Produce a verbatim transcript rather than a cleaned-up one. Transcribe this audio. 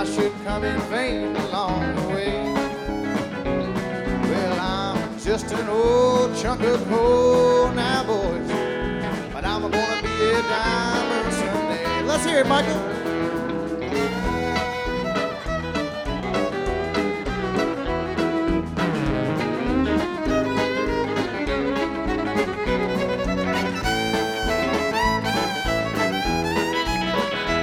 I should come in vain along the way. Well, I'm just an old chunk of coal now, boys, but I'm gonna be a diamond someday. Let's hear it, Michael.